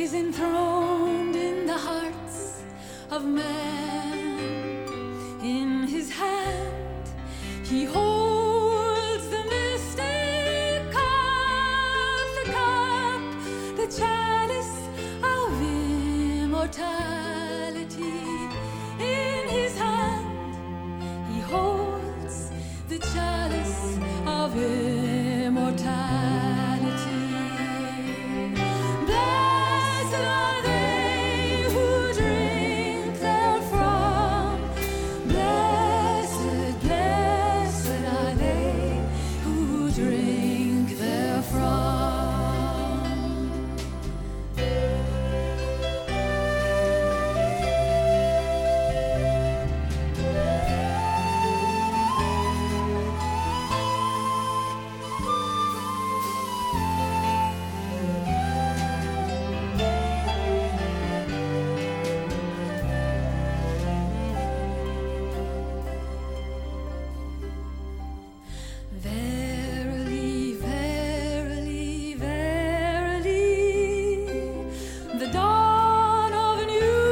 is enthroned in the hearts of man. In his hand he holds the mystic cup, the chalice of immortality. In his hand he holds the chalice of immortality. Blessed are they who drink therefrom. Blessed, blessed are they who drink therefrom. Verily, verily, verily, the dawn of a new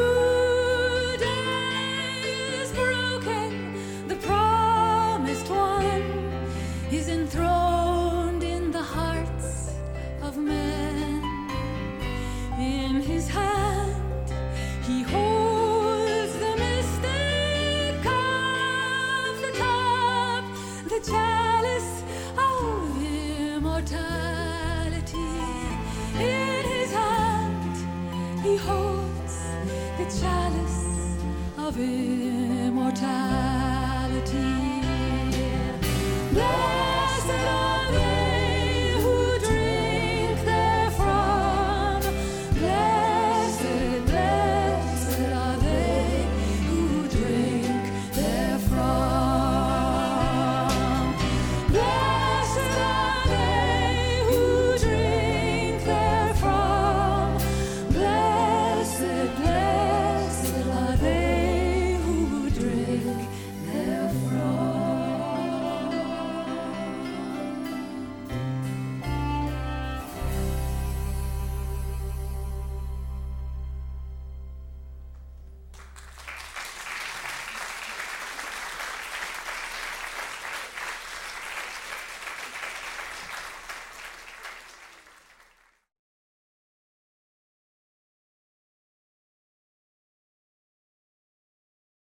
day is broken. The promised one is enthroned in the hearts of men. In his hand he holds the mystic cup, the chalice of immortality. In his hand he holds the chalice of immortality.